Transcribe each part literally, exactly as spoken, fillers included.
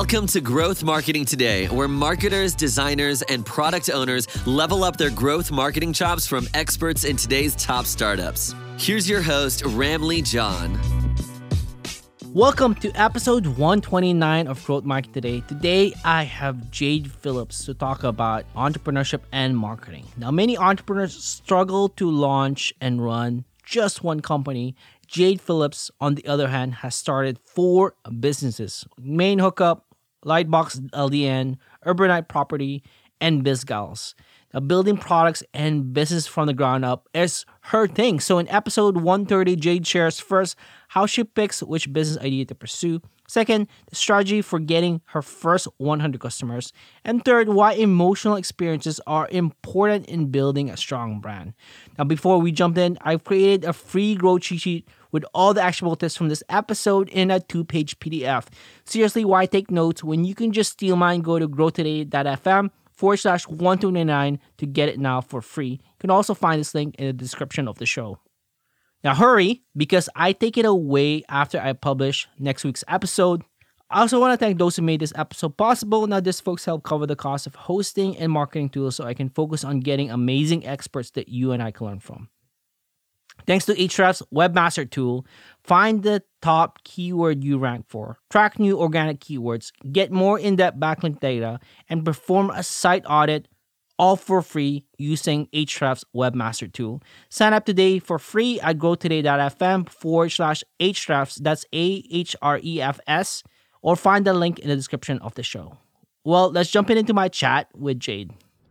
Welcome to Growth Marketing Today, where marketers, designers, and product owners level up their growth marketing chops from experts in today's top startups. Here's your host, Ramlee John. Welcome to episode one twenty-nine of Growth Marketing Today. Today, I have Jade Phillips to talk about entrepreneurship and marketing. Now, many entrepreneurs struggle to launch and run just one company. Jade Phillips, on the other hand, has started four businesses: Main Hookup, Lightbox L D N, Urbanite Property, and BizGals. Now, building products and business from the ground up is her thing. So in episode one thirty, Jade shares first how she picks which business idea to pursue. Second, the strategy for getting her first one hundred customers. And third, why emotional experiences are important in building a strong brand. Now, before we jump in, I've created a free growth cheat sheet with all the actionable tips from this episode in a two-page P D F. Seriously, why take notes when you can just steal mine? Go to growtoday.fm forward slash 129 to get it now for free. You can also find this link in the description of the show. Now hurry, because I take it away after I publish next week's episode. I also want to thank those who made this episode possible. Now, these folks help cover the cost of hosting and marketing tools so I can focus on getting amazing experts that you and I can learn from. Thanks to Ahrefs' Webmaster Tool, find the top keyword you rank for, track new organic keywords, get more in-depth backlink data, and perform a site audit, all for free using Ahrefs' Webmaster Tool. Sign up today for free at growtoday.fm forward slash Ahrefs, that's A H R E F S, or find the link in the description of the show. Well, let's jump in into my chat with Jade.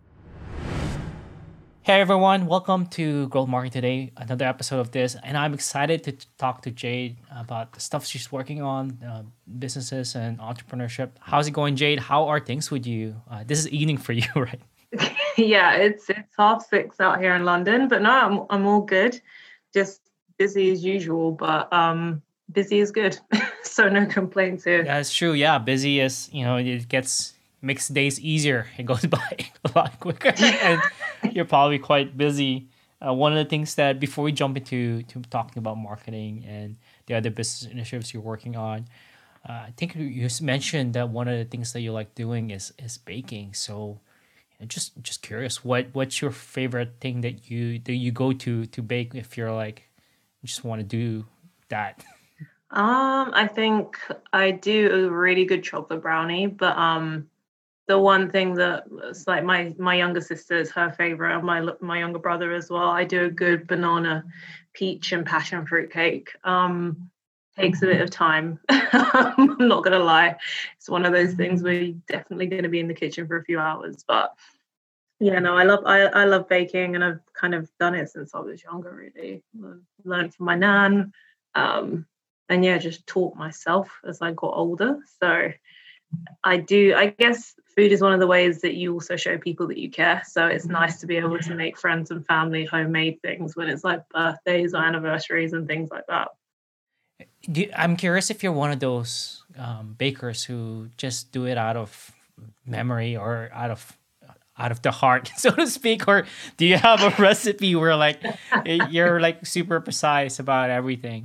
Hey everyone, welcome to Growth Marketing Today, another episode of this, and I'm excited to talk to Jade about the stuff she's working on, uh, businesses and entrepreneurship. How's it going, Jade? How are things with you? Uh, this is evening for you, right? Yeah, it's it's half six out here in London, but no, I'm I'm all good. Just busy as usual, but um, busy is good, so no complaints here. Yeah, it's true. Yeah, busy is, you know, it gets makes days easier. It goes by a lot quicker, and you're probably quite busy. Uh, one of the things that before we jump into to talking about marketing and the other business initiatives you're working on, uh, I think you you mentioned that one of the things that you like doing is is baking. So, you know, just just curious, what what's your favorite thing that you that you go to to bake if you're like you just want to do that? Um, I think I do a really good chocolate brownie, but um. The one thing that it's like my my younger sister is her favorite, and my my younger brother as well. I do a good banana, peach, and passion fruit cake. Um, takes a bit of time. I'm not gonna lie. It's one of those things where you're definitely going to be in the kitchen for a few hours. But yeah, no, I love I, I love baking, and I've kind of done it since I was younger. Really, learned from my nan, um, and yeah, just taught myself as I got older. So. I do, I guess food is one of the ways that you also show people that you care. So it's nice to be able to make friends and family homemade things when it's like birthdays or anniversaries and things like that. Do, I'm curious if you're one of those um, bakers who just do it out of memory or out of out of the heart, so to speak, or do you have a recipe where like you're like super precise about everything?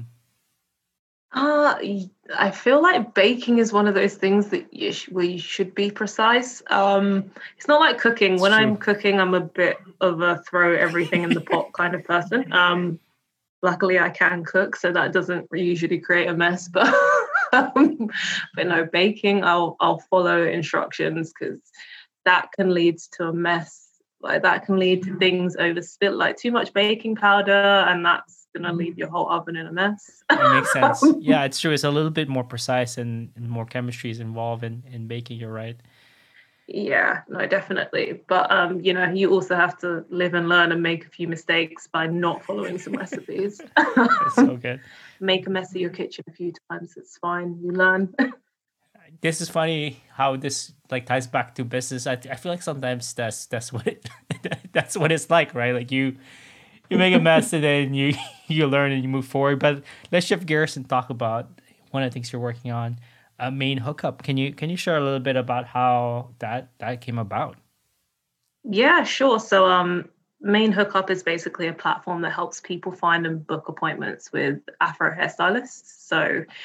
Uh, I feel like baking is one of those things that you sh- where you should be precise. Um, it's not like cooking. It's when true. I'm cooking, I'm a bit of a throw everything in the pot kind of person. Um, luckily, I can cook, so that doesn't usually create a mess. But um, but no, baking, I'll I'll follow instructions because that can lead to a mess. Like that can lead to things overspill, like too much baking powder, and that's gonna leave your whole oven in a mess. It makes sense. Yeah, it's true. It's a little bit more precise and, and more chemistry is involved in, in baking. You're right. Yeah, no, definitely. But um, you know, you also have to live and learn and make a few mistakes by not following some recipes. It's so good. Make a mess of your kitchen a few times. It's fine. You learn. This is funny how this like ties back to business. I, I feel like sometimes that's that's what it that's what it's like, right? Like you you make a mess and then you you learn and you move forward. But let's shift gears and talk about one of the things you're working on, uh, Main Hookup. Can you can you share a little bit about how that that came about? Yeah, sure. So um, Main Hookup is basically a platform that helps people find and book appointments with Afro hairstylists. So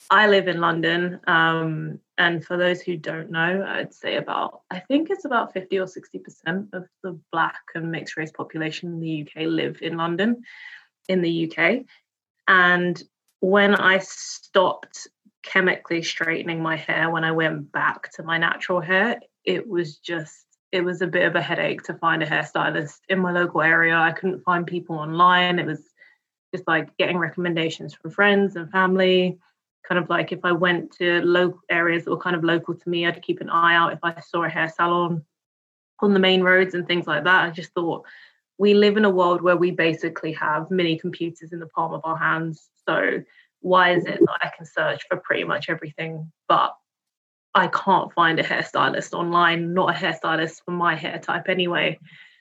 I live in London. Um, and for those who don't know, I'd say about, I think it's about fifty or sixty percent of the Black and mixed race population in the U K live in London, in the U K. And when I stopped chemically straightening my hair, when I went back to my natural hair, it was just, it was a bit of a headache to find a hairstylist in my local area. I couldn't find people online. It was just like getting recommendations from friends and family. Kind of like if I went to local areas that were kind of local to me, I'd keep an eye out if I saw a hair salon on the main roads and things like that. I just thought, we live in a world where we basically have mini computers in the palm of our hands. So why is it that I can search for pretty much everything, but I can't find a hairstylist online, not a hairstylist for my hair type anyway?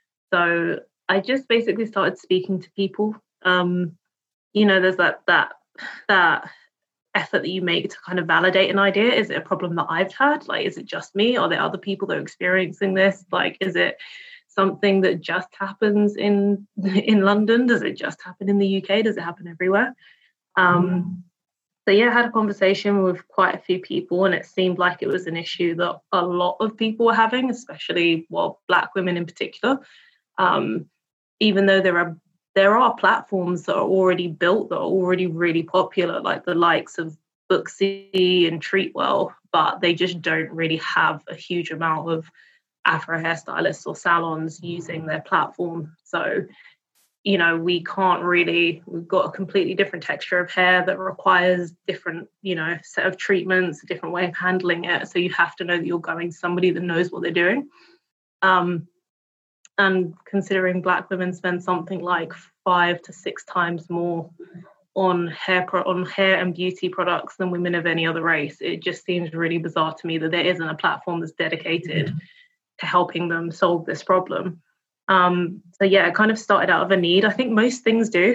So I just basically started speaking to people. Um, you know, there's that that that effort that you make to kind of validate an idea. Is it a problem that I've had? Like, is it just me? Are there other people that are experiencing this? Like, is it something that just happens in in London? Does it just happen in the U K? Does it happen everywhere? Um, so yeah, I had a conversation with quite a few people, and it seemed like it was an issue that a lot of people were having, especially, well, Black women in particular. Um, even though there are there are platforms that are already built, that are already really popular, like the likes of Booksy and Treatwell, but they just don't really have a huge amount of Afro hairstylists or salons using their platform. So, you know, we can't really, we've got a completely different texture of hair that requires different, you know, set of treatments, a different way of handling it. So you have to know that you're going to somebody that knows what they're doing. Um, and considering Black women spend something like five to six times more on hair pro- on hair and beauty products than women of any other race, it just seems really bizarre to me that there isn't a platform that's dedicated to helping them solve this problem. Um, so yeah, it kind of started out of a need. I think most things do.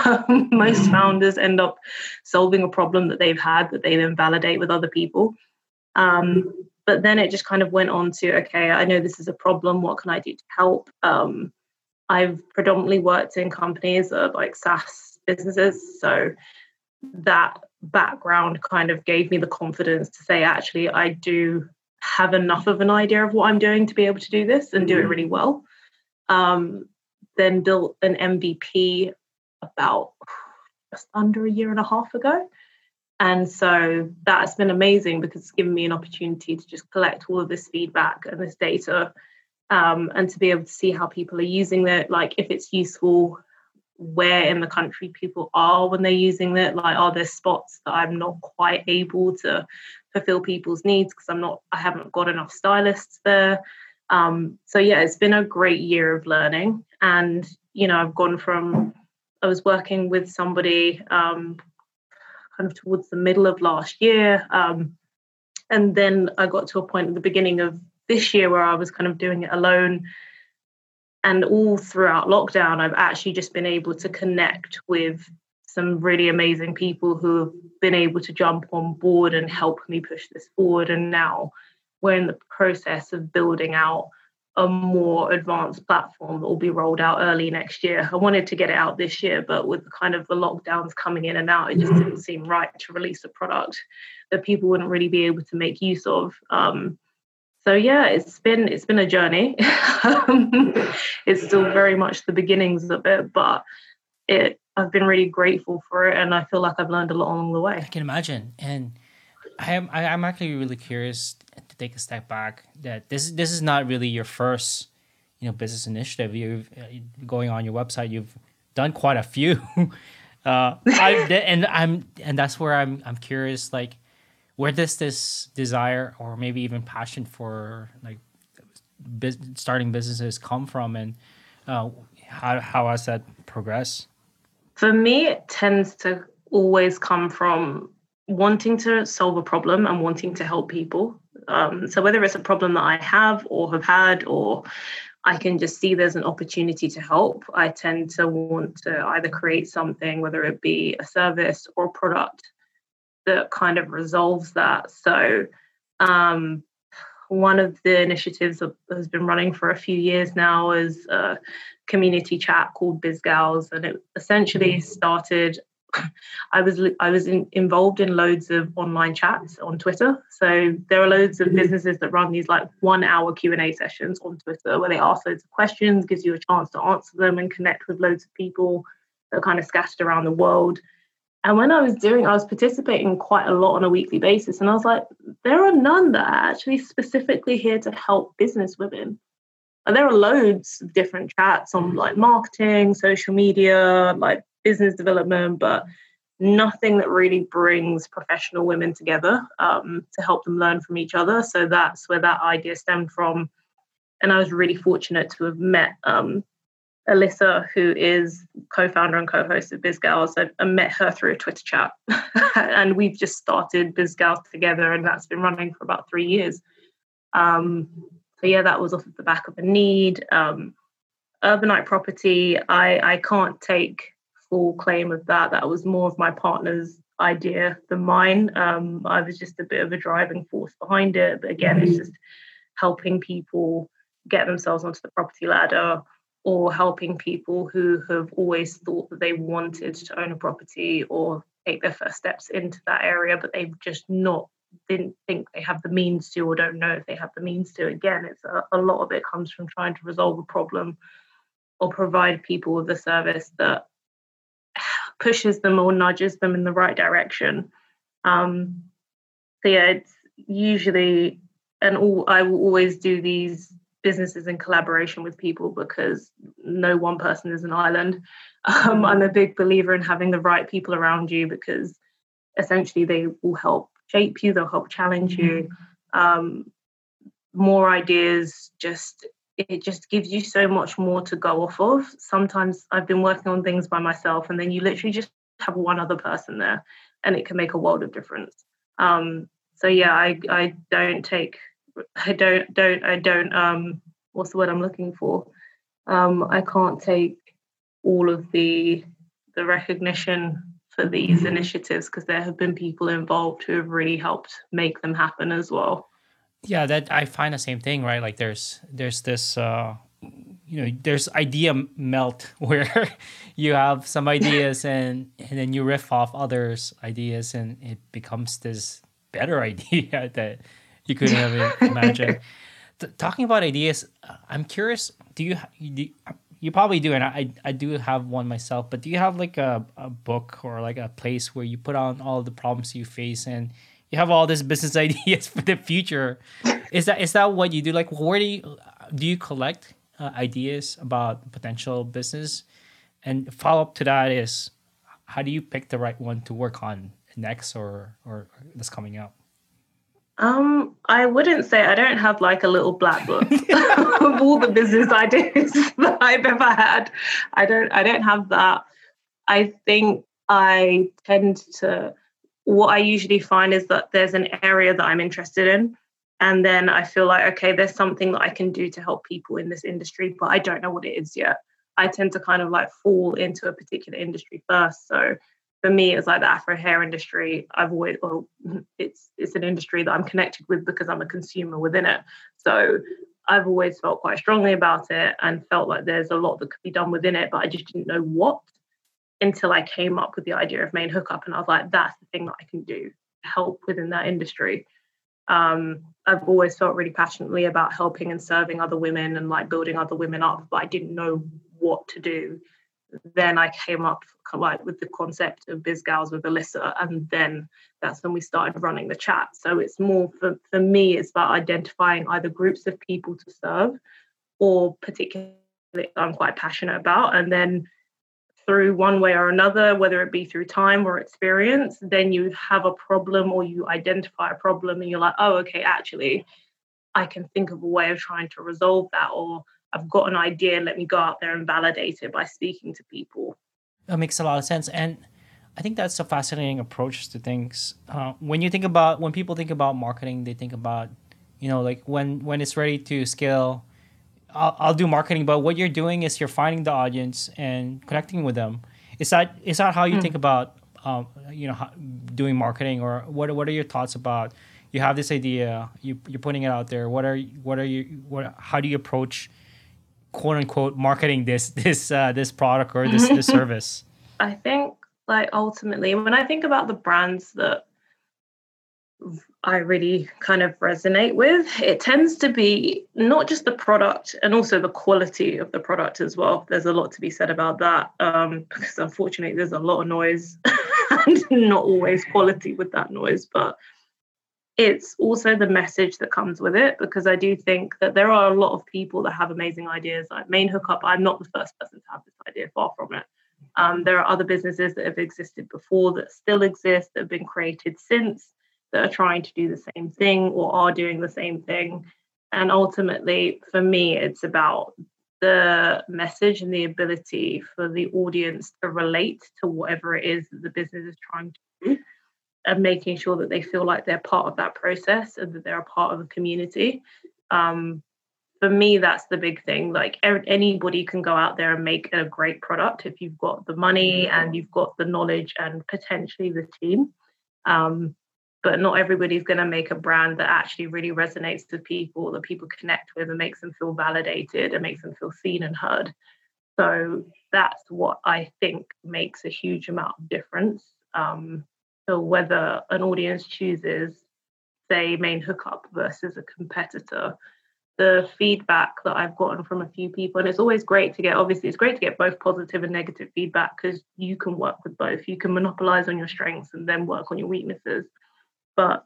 Most founders end up solving a problem that they've had that they then validate with other people. Um, but then it just kind of went on to, okay, I know this is a problem. What can I do to help? Um, I've predominantly worked in companies that are like SaaS businesses. So that background kind of gave me the confidence to say, actually, I do have enough of an idea of what I'm doing to be able to do this and do it really well. Um, then built an M V P about just under a year and a half ago. And so that's been amazing because it's given me an opportunity to just collect all of this feedback and this data, um, and to be able to see how people are using it, like if it's useful, where in the country people are when they're using it, like are there spots that I'm not quite able to fulfill people's needs because I'm not, I haven't got enough stylists there. Um, so yeah, it's been a great year of learning. And, you know, I've gone from, I was working with somebody um, kind of towards the middle of last year. Um, and then I got to a point at the beginning of this year where I was kind of doing it alone. And all throughout lockdown, I've actually just been able to connect with some really amazing people who have been able to jump on board and help me push this forward. And now we're in the process of building out a more advanced platform that will be rolled out early next year. I wanted to get it out this year, but with kind of the lockdowns coming in and out, it just didn't seem right to release a product that people wouldn't really be able to make use of. Um, so yeah, it's been it's been a journey. It's still very much the beginnings of it, but it I've been really grateful for it, and I feel like I've learned a lot along the way. I can imagine, and I am I, I'm actually really curious to take a step back. That this this is not really your first, you know, business initiative. You've uh, going on your website. You've done quite a few, uh, I, and I'm and that's where I'm I'm curious. Like, where does this desire or maybe even passion for like biz- starting businesses come from, and uh, how how has that progressed? For me, it tends to always come from wanting to solve a problem and wanting to help people. Um, so whether it's a problem that I have or have had, or I can just see there's an opportunity to help, I tend to want to either create something, whether it be a service or a product that kind of resolves that. So um, one of the initiatives that has been running for a few years now is a community chat called BizGals, and it essentially started I was I was in, involved in loads of online chats on Twitter. So there are loads of businesses that run these like one hour Q and A sessions on Twitter where they ask loads of questions, gives you a chance to answer them and connect with loads of people that are kind of scattered around the world. And when I was doing, I was participating quite a lot on a weekly basis. And I was like, there are none that are actually specifically here to help business women. And there are loads of different chats on like marketing, social media, like business development, but nothing that really brings professional women together um, to help them learn from each other. So that's where that idea stemmed from. And I was really fortunate to have met um, Alyssa, who is co-founder and co-host of BizGals. I, I met her through a Twitter chat and we've just started BizGals together, and that's been running for about three years. Um, so yeah, that was off of the back of a need. Um, Urbanite Property, I, I can't take full claim of that. That was more of my partner's idea than mine. Um, I was just a bit of a driving force behind it. But again, mm-hmm. it's just helping people get themselves onto the property ladder, or helping people who have always thought that they wanted to own a property or take their first steps into that area, but they've just not didn't think they have the means to, or don't know if they have the means to. Again, it's a, a lot of it comes from trying to resolve a problem or provide people with a service that pushes them or nudges them in the right direction. Um, so yeah, it's usually, and all I will always do these businesses in collaboration with people because no one person is an island. Um, I'm a big believer in having the right people around you because essentially they will help shape you, they'll help challenge you. Um, more ideas, just it just gives you so much more to go off of. Sometimes I've been working on things by myself and then you literally just have one other person there and it can make a world of difference. Um, so yeah, I, I don't take I don't, don't, I don't, um, what's the word I'm looking for? Um, I can't take all of the, the recognition for these mm-hmm. initiatives because there have been people involved who have really helped make them happen as well. Yeah, that I find the same thing, right? Like there's, there's this, uh, you know, there's idea melt where you have some ideas and, and then you riff off others' ideas and it becomes this better idea that you couldn't have imagined. T- talking about ideas, I'm curious, do you, do you, you probably do, and I, I do have one myself, but do you have like a, a book or like a place where you put on all the problems you face and you have all these business ideas for the future? Is that is that what you do? Like, where do you, do you collect uh, ideas about potential business? And follow up to that is, how do you pick the right one to work on next or, or that's coming out? Um, I wouldn't say I don't have like a little black book of all the business ideas that I've ever had. I don't I don't have that. I think I tend to, what I usually find is that there's an area that I'm interested in. And then I feel like, okay, there's something that I can do to help people in this industry, but I don't know what it is yet. I tend to kind of like fall into a particular industry first. So for me, it's like the Afro hair industry. I've always, well, it's it's an industry that I'm connected with because I'm a consumer within it. So I've always felt quite strongly about it and felt like there's a lot that could be done within it, but I just didn't know what until I came up with the idea of Main Hookup. And I was like, that's the thing that I can do to help within that industry. Um, I've always felt really passionately about helping and serving other women and like building other women up, but I didn't know what to do. Then I came up like with the concept of BizGals with Alyssa, and then that's when we started running the chat. So it's more for, for me, it's about identifying either groups of people to serve or particularly I'm quite passionate about, and then through one way or another, whether it be through time or experience, then you have a problem or you identify a problem and you're like, oh, okay, actually, I can think of a way of trying to resolve that, or I've got an idea, let me go out there and validate it by speaking to people. That makes a lot of sense. And I think that's a fascinating approach to things. Uh, when you think about, when people think about marketing, they think about, you know, like when, when it's ready to scale, I'll, I'll do marketing, but what you're doing is you're finding the audience and connecting with them. Is that, is that how you mm. think about, um, you know, how, doing marketing, or what, what are your thoughts about, you have this idea, you, you're putting it out there. What are, what are you, what, how do you approach quote unquote marketing this this uh, this product or this, this service? I think like ultimately, when I think about the brands that I really kind of resonate with, it tends to be not just the product and also the quality of the product as well. There's a lot to be said about that, um, because unfortunately there's a lot of noise and not always quality with that noise, but it's also the message that comes with it, because I do think that there are a lot of people that have amazing ideas. Like Main Hookup, I'm not the first person to have this idea, far from it. Um, there are other businesses that have existed before, that still exist, that have been created since, that are trying to do the same thing or are doing the same thing. And ultimately, for me, it's about the message and the ability for the audience to relate to whatever it is that the business is trying to do, and making sure that they feel like they're part of that process and that they're a part of the community. Um, for me, that's the big thing. Like anybody can go out there and make a great product if you've got the money and you've got the knowledge and potentially the team. Um, but not everybody's going to make a brand that actually really resonates with people, that people connect with and makes them feel validated and makes them feel seen and heard. So that's what I think makes a huge amount of difference. Um, so whether an audience chooses, say, Main Hookup versus a competitor, the feedback that I've gotten from a few people, and it's always great to get, obviously it's great to get both positive and negative feedback, because you can work with both. You can monopolize on your strengths and then work on your weaknesses. But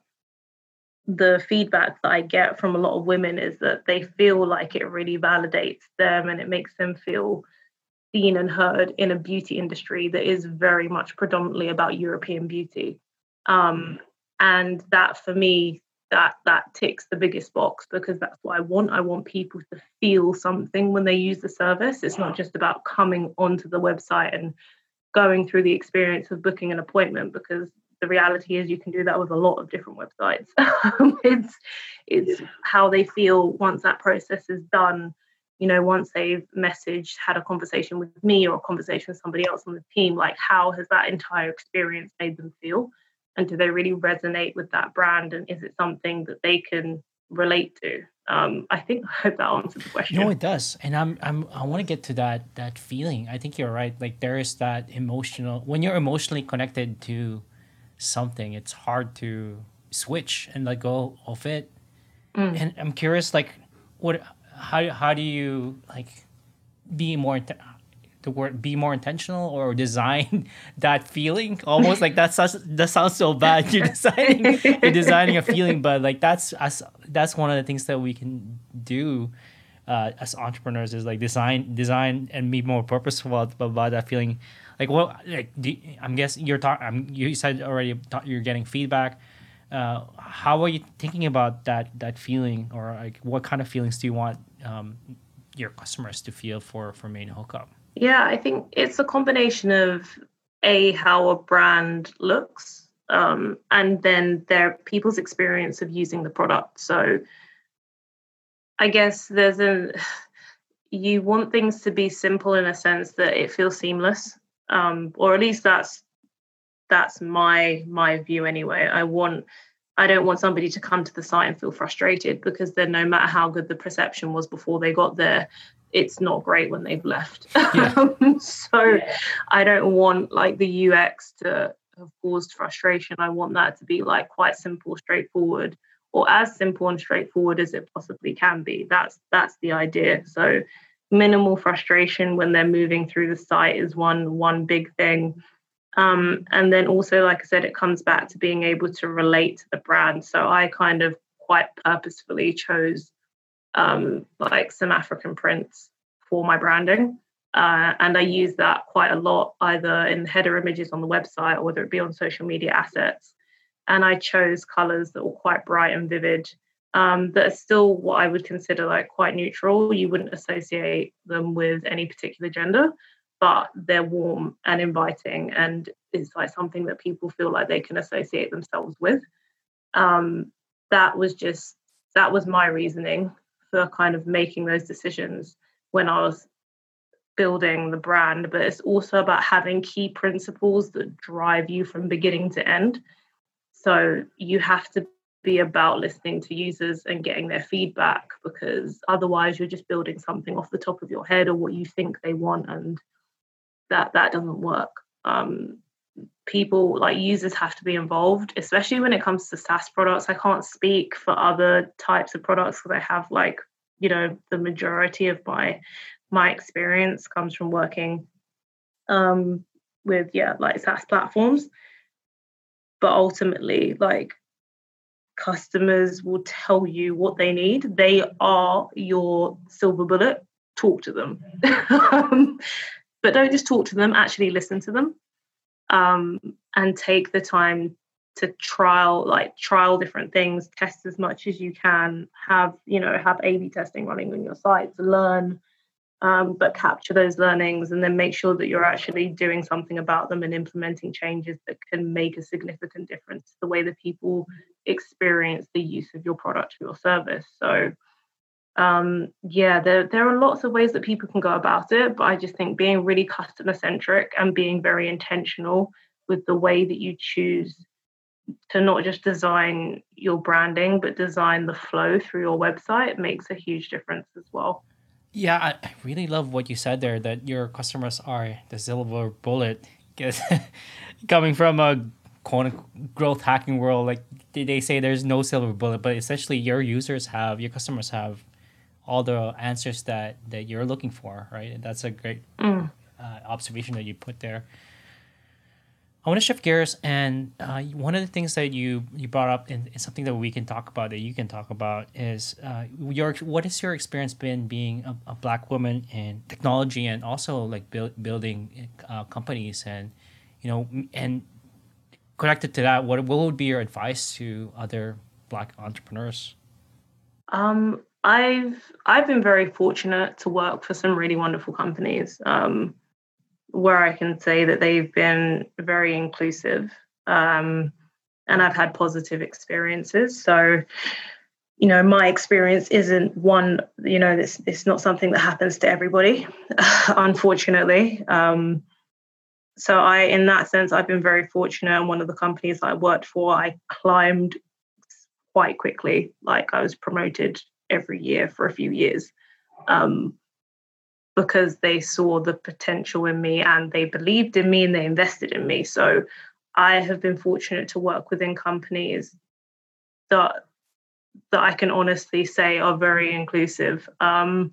the feedback that I get from a lot of women is that they feel like it really validates them and it makes them feel seen and heard in a beauty industry that is very much predominantly about European beauty. Um, and that for me, that that ticks the biggest box, because that's what I want. I want people to feel something when they use the service. It's not just about coming onto the website and going through the experience of booking an appointment, because the reality is you can do that with a lot of different websites. it's it's how they feel once that process is done. You know, once they've messaged, had a conversation with me or a conversation with somebody else on the team, like how has that entire experience made them feel? And do they really resonate with that brand? And is it something that they can relate to? Um, I think, I hope that answered the question. No, it does, and I'm I'm I want to get to that that feeling. I think you're right. Like there is that emotional, when you're emotionally connected to something, it's hard to switch and let go of it. Mm. And I'm curious, like, what, how how do you like be more inte- the word be more intentional or design that feeling? Almost like that sounds that sounds so bad. You're designing you're designing a feeling, but like that's as that's one of the things that we can do uh, as entrepreneurs, is like design design and be more purposeful about, about that feeling. Like what? Like do, I'm guessing you're talking. Um, you said already you're getting feedback. Uh, how are you thinking about that that feeling, or like what kind of feelings do you want um, your customers to feel for for Main Hookup? Yeah, I think it's a combination of a how a brand looks, um, and then their people's experience of using the product. So I guess there's a you want things to be simple in a sense that it feels seamless. Um, or at least that's that's my my view anyway. I want I don't want somebody to come to the site and feel frustrated, because then no matter how good the perception was before they got there, it's not great when they've left. Yeah. um, so yeah. I don't want like the U X to have caused frustration. I want that to be like quite simple, straightforward, or as simple and straightforward as it possibly can be. That's that's the idea. So minimal frustration when they're moving through the site is one one big thing. Um, and then also, like I said, it comes back to being able to relate to the brand. So I kind of quite purposefully chose um, like some African prints for my branding. Uh, and I use that quite a lot, either in header images on the website or whether it be on social media assets. And I chose colors that were quite bright and vivid, um, that are still what I would consider like quite neutral. You wouldn't associate them with any particular gender, but they're warm and inviting, and it's like something that people feel like they can associate themselves with. Um, that was just, that was my reasoning for kind of making those decisions when I was building the brand. But it's also about having key principles that drive you from beginning to end. So you have to be about listening to users and getting their feedback, because otherwise you're just building something off the top of your head or what you think they want, and that that doesn't work. Um, people, like users, have to be involved, especially when it comes to SaaS products. I can't speak for other types of products because I have, like, you know, the majority of my my experience comes from working um, with, yeah, like SaaS platforms. But ultimately, like, customers will tell you what they need. They are your silver bullet. Talk to them. um, but don't just talk to them, actually listen to them, um, and take the time to trial, like trial different things, test as much as you can, have, you know, have A B testing running on your site to learn, um, but capture those learnings and then make sure that you're actually doing something about them and implementing changes that can make a significant difference to the way that people experience the use of your product or your service. So um, yeah, there, there are lots of ways that people can go about it, but I just think being really customer centric and being very intentional with the way that you choose to not just design your branding, but design the flow through your website makes a huge difference as well. Yeah, I, I really love what you said there, that your customers are the silver bullet. Because coming from a quote unquote growth hacking world, like they they say there's no silver bullet, but essentially your users have, your customers have all the answers that, that you're looking for, right? And that's a great Mm. uh, observation that you put there. I want to shift gears, and uh, one of the things that you, you brought up, and it's something that we can talk about, that you can talk about, is uh, your what has your experience been being a, a Black woman in technology, and also like build, building uh, companies, and you know, and connected to that, what what would be your advice to other Black entrepreneurs? Um, I've I've been very fortunate to work for some really wonderful companies, um, where I can say that they've been very inclusive, um, and I've had positive experiences. So, you know, my experience isn't one, you know, it's, it's not something that happens to everybody, unfortunately. Um, so I, in that sense, I've been very fortunate. And one of the companies that I worked for, I climbed quite quickly. Like, I was promoted every year for a few years, um, because they saw the potential in me and they believed in me and they invested in me. So I have been fortunate to work within companies that that I can honestly say are very inclusive. Um,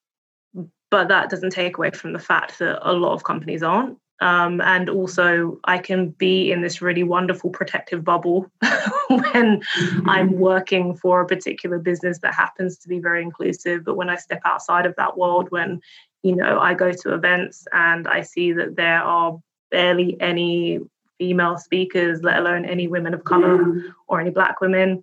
but that doesn't take away from the fact that a lot of companies aren't. Um, and also, I can be in this really wonderful protective bubble when I'm working for a particular business that happens to be very inclusive. But when I step outside of that world, when, you know, I go to events and I see that there are barely any female speakers, let alone any women of color or any Black women,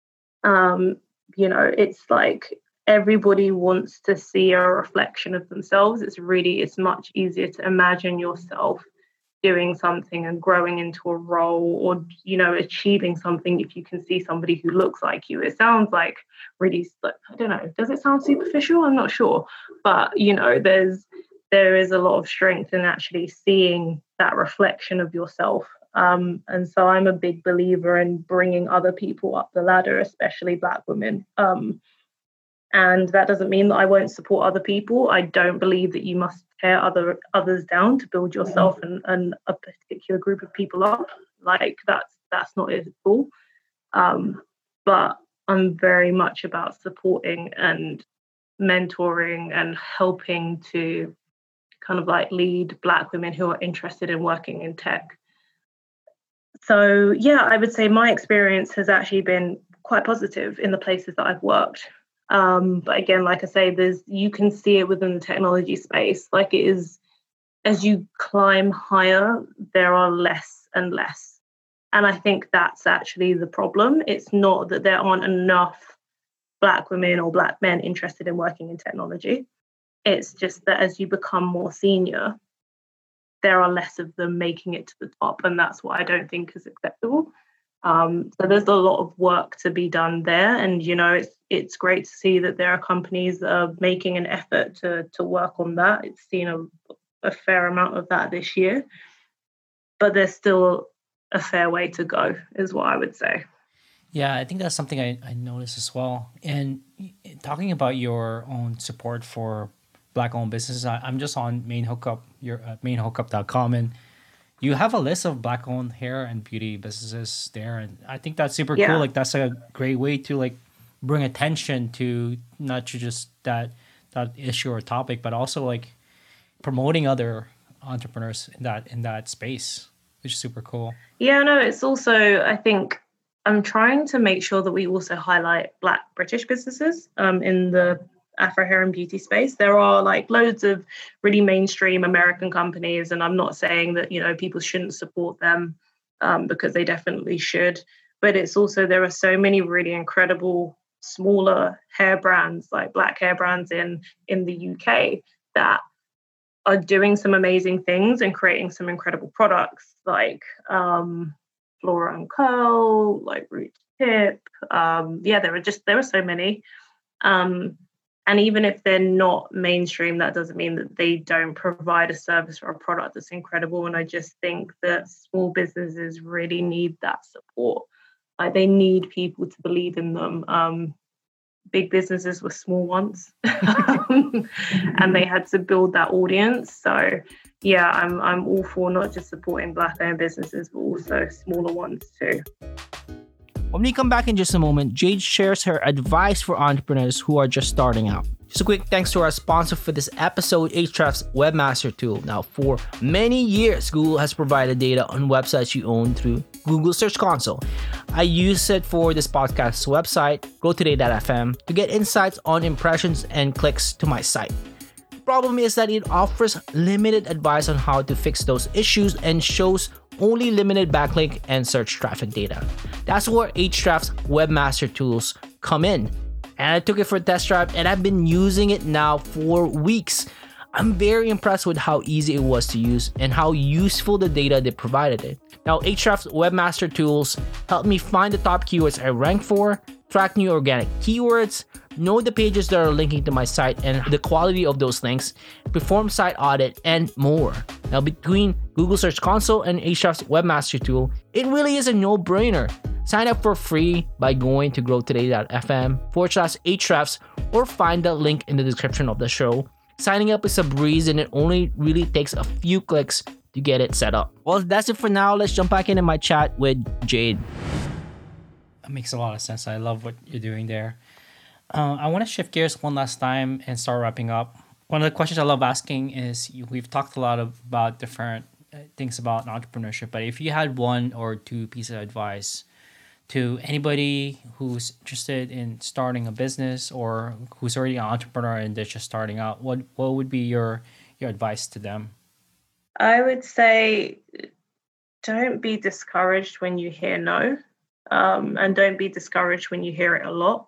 um, you know, it's like everybody wants to see a reflection of themselves. It's really, it's much easier to imagine yourself doing something and growing into a role, or, you know, achieving something if you can see somebody who looks like you. It sounds like really, I don't know, does it sound superficial? I'm not sure. But, you know, there's, there is a lot of strength in actually seeing that reflection of yourself. Um, and so I'm a big believer in bringing other people up the ladder, especially Black women. Um, and that doesn't mean that I won't support other people. I don't believe that you must tear other others down to build yourself and, and a particular group of people up. Like, that's that's not it at all. Um, but I'm very much about supporting and mentoring and helping to kind of like lead Black women who are interested in working in tech. So, yeah, I would say my experience has actually been quite positive in the places that I've worked. Um, but again, like I say, there's, you can see it within the technology space. Like, it is, as you climb higher, there are less and less. And I think that's actually the problem. It's not that there aren't enough Black women or Black men interested in working in technology. It's just that as you become more senior, there are less of them making it to the top. And that's what I don't think is acceptable. Um, so there's a lot of work to be done there. And, you know, it's it's great to see that there are companies that are making an effort to to work on that. It's seen a, a fair amount of that this year. But there's still a fair way to go, is what I would say. Yeah, I think that's something I, I noticed as well. And talking about your own support for Black-owned businesses, I, I'm just on Main Hookup, your uh, main hookup dot com, and you have a list of black-owned hair and beauty businesses there, and I think that's super Yeah. cool. Like that's a great way to like bring attention to not to just that that issue or topic, but also like promoting other entrepreneurs in that in that space, which is super cool. Yeah, no, it's also, I think I'm trying to make sure that we also highlight Black British businesses um, in the Afro hair and beauty space. There are like loads of really mainstream American companies, and I'm not saying that, you know, people shouldn't support them um, because they definitely should. But it's also, there are so many really incredible smaller hair brands, like Black hair brands in in the U K that are doing some amazing things and creating some incredible products, like um, Flora and Curl, like Root Tip. Um, yeah, there are just there are so many. Um, and even if they're not mainstream, that doesn't mean that they don't provide a service or a product that's incredible. And I just think that small businesses really need that support. Like they need people to believe in them. Um, big businesses were small ones, and they had to build that audience. So yeah, I'm I'm all for not just supporting Black-owned businesses, but also smaller ones too. When we come back in just a moment, Jade shares her advice for entrepreneurs who are just starting out. Just a quick thanks to our sponsor for this episode, Ahrefs Webmaster Tool. Now, for many years, Google has provided data on websites you own through Google Search Console. I use it for this podcast's website, grow today dot f m, to get insights on impressions and clicks to my site. The problem is that it offers limited advice on how to fix those issues and shows only limited backlink and search traffic data. That's where Ahrefs Webmaster Tools come in. And I took it for a test drive, and I've been using it now for weeks. I'm very impressed with how easy it was to use and how useful the data they provided it. Now, Ahrefs Webmaster Tools helped me find the top keywords I rank for, track new organic keywords, know the pages that are linking to my site and the quality of those links, perform site audit, and more. Now, between Google Search Console and Ahrefs Webmaster Tool, it really is a no-brainer. Sign up for free by going to grow today dot f m forward slash Ahrefs or find the link in the description of the show. Signing up is a breeze, and it only really takes a few clicks to get it set up. Well, that's it for now. Let's jump back into my chat with Jade. That makes a lot of sense. I love what you're doing there. Uh, I want to shift gears one last time and start wrapping up. One of the questions I love asking is, we've talked a lot of, about different things about entrepreneurship, but if you had one or two pieces of advice to anybody who's interested in starting a business or who's already an entrepreneur and they're just starting out, what what would be your your advice to them? I would say, don't be discouraged when you hear no, um, and don't be discouraged when you hear it a lot.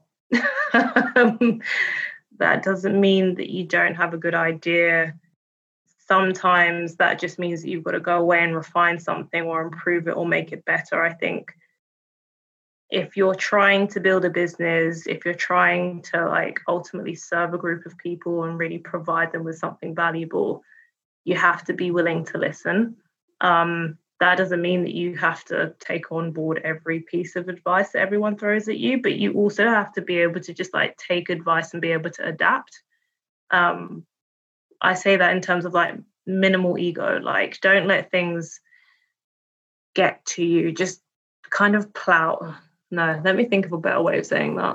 That doesn't mean that you don't have a good idea. Sometimes that just means that you've got to go away and refine something or improve it or make it better. I think if you're trying to build a business, if you're trying to like ultimately serve a group of people and really provide them with something valuable, you have to be willing to listen. Um, that doesn't mean that you have to take on board every piece of advice that everyone throws at you, but you also have to be able to just like take advice and be able to adapt. Um, I say that in terms of like minimal ego, like don't let things get to you, just kind of plow. No, let me think of a better way of saying that.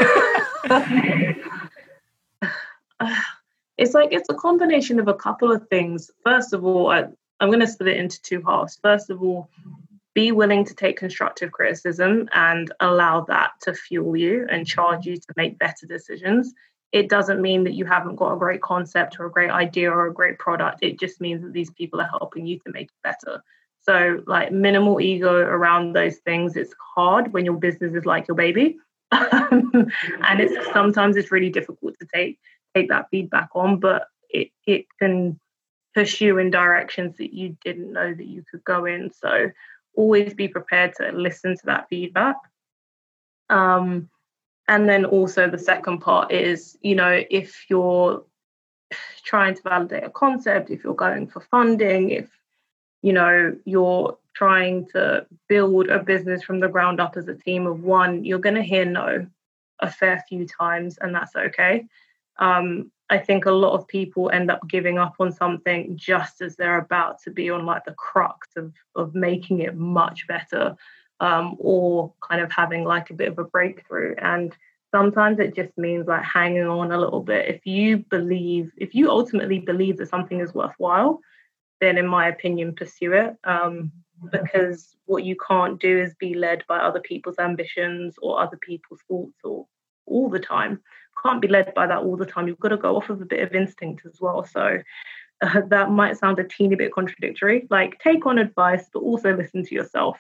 It's like, it's a combination of a couple of things. First of all, I, I'm going to split it into two halves. First of all, be willing to take constructive criticism and allow that to fuel you and charge you to make better decisions. It doesn't mean that you haven't got a great concept or a great idea or a great product. It just means that these people are helping you to make it better. So like minimal ego around those things. It's hard when your business is like your baby. And it's sometimes it's really difficult to take take that feedback on, but it, it can push you in directions that you didn't know that you could go in. So always be prepared to listen to that feedback. Um, and then also the second part is, you know, if you're trying to validate a concept, if you're going for funding, if, you know, you're trying to build a business from the ground up as a team of one, you're going to hear no a fair few times, and that's okay. Um, I think a lot of people end up giving up on something just as they're about to be on like the crux of, of making it much better, um, or kind of having like a bit of a breakthrough. And sometimes it just means like hanging on a little bit. If you believe, if you ultimately believe that something is worthwhile, then in my opinion, pursue it. Um, because what you can't do is be led by other people's ambitions or other people's thoughts or all the time. Can't be led by that all the time. You've got to go off of a bit of instinct as well. So uh, that might sound a teeny bit contradictory. Like, take on advice, but also listen to yourself.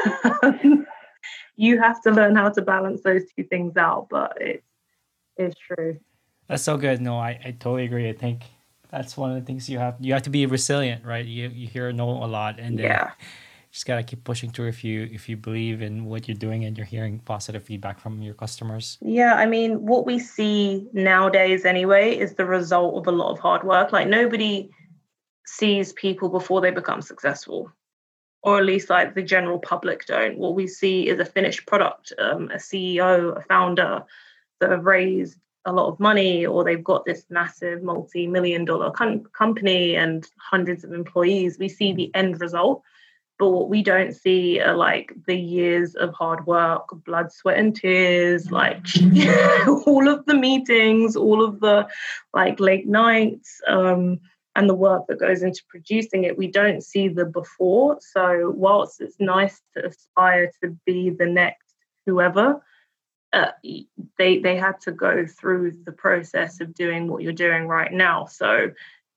You have to learn how to balance those two things out, but it's, it's true. That's so good. No, I, I totally agree. I think that's one of the things you have. You have to be resilient, right? You you hear no a lot, and then Yeah. just gotta keep pushing through if you if you believe in what you're doing and you're hearing positive feedback from your customers. Yeah, I mean, what we see nowadays anyway is the result of a lot of hard work. Like, nobody sees people before they become successful, or at least like the general public don't. What we see is a finished product, um, a C E O, a founder that have raised a lot of money, or they've got this massive multi-million dollar com- company and hundreds of employees. We see the end result. But what we don't see are like the years of hard work, blood, sweat, and tears, like all of the meetings, all of the like late nights, um, and the work that goes into producing it. We don't see the before. So whilst it's nice to aspire to be the next whoever, uh, they they had to go through the process of doing what you're doing right now. So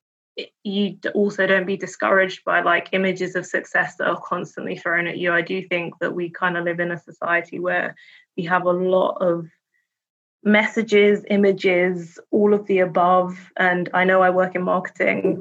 you also don't be discouraged by like images of success that are constantly thrown at you. I do think that we kind of live in a society where we have a lot of messages, images, all of the above. And I know I work in marketing.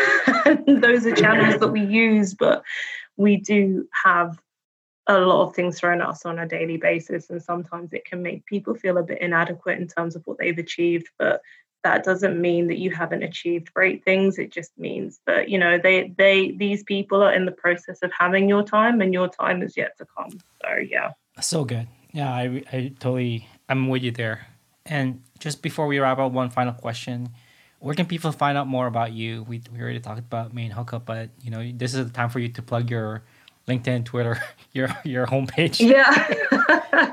Those are channels that we use, but we do have a lot of things thrown at us on a daily basis. And sometimes it can make people feel a bit inadequate in terms of what they've achieved. But that doesn't mean that you haven't achieved great things. It just means that, you know, they, they, these people are in the process of having your time, and your time is yet to come. So, yeah. So good. Yeah, I, I totally, I'm with you there. And just before we wrap up, one final question. Where can people find out more about you? We, we already talked about Main Hookup, but, you know, this is the time for you to plug your LinkedIn, Twitter, your your homepage. Yeah.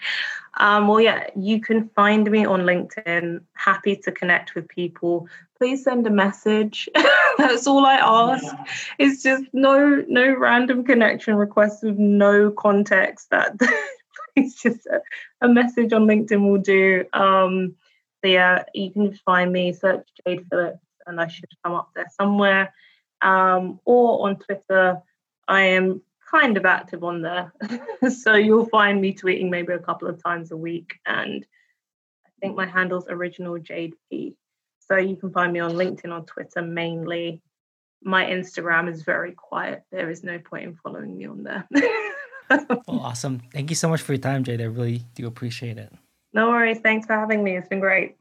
um, well, yeah, you can find me on LinkedIn. Happy to connect with people. Please send a message. That's all I ask. Yeah. It's just no no random connection requests with no context. That it's just a, a message on LinkedIn will do. Um, so yeah, you can find me, search Jade Phillips, and I should come up there somewhere. Um, or on Twitter. I am kind of active on there. So you'll find me tweeting maybe a couple of times a week. And I think my handle's original Jade P. So you can find me on LinkedIn, on Twitter mainly. My Instagram is very quiet. There is no point in following me on there. Well, awesome. Thank you so much for your time, Jade. I really do appreciate it. No worries. Thanks for having me. It's been great.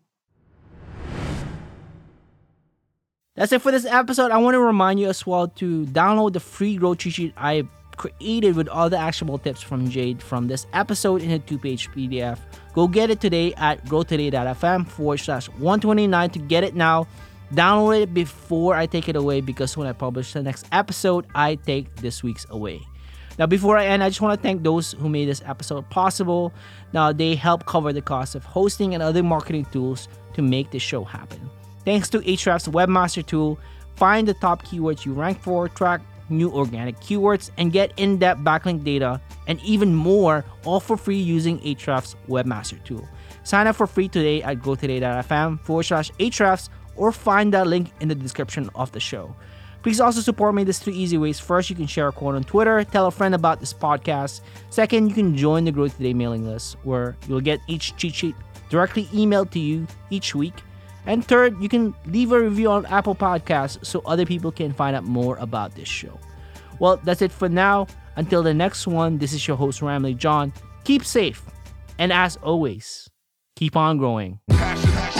That's it for this episode. I want to remind you as well to download the free growth cheat sheet I created with all the actionable tips from Jade from this episode in a two-page P D F. Go get it today at growtoday.fm forward slash 129 to get it now. Download it before I take it away, because when I publish the next episode, I take this week's away. Now, before I end, I just want to thank those who made this episode possible. Now, they help cover the cost of hosting and other marketing tools to make this show happen. Thanks to Ahrefs' Webmaster Tool, find the top keywords you rank for, track new organic keywords, and get in-depth backlink data and even more, all for free using Ahrefs' Webmaster Tool. Sign up for free today at growtoday.fm forward slash Ahrefs or find that link in the description of the show. Please also support me. There's three easy ways. First, you can share a quote on Twitter, tell a friend about this podcast. Second, you can join the Grow Today mailing list, where you'll get each cheat sheet directly emailed to you each week. And third, you can leave a review on Apple Podcasts so other people can find out more about this show. Well, that's it for now. Until the next one, this is your host, Ramley John. Keep safe. And as always, keep on growing. Passion, passion.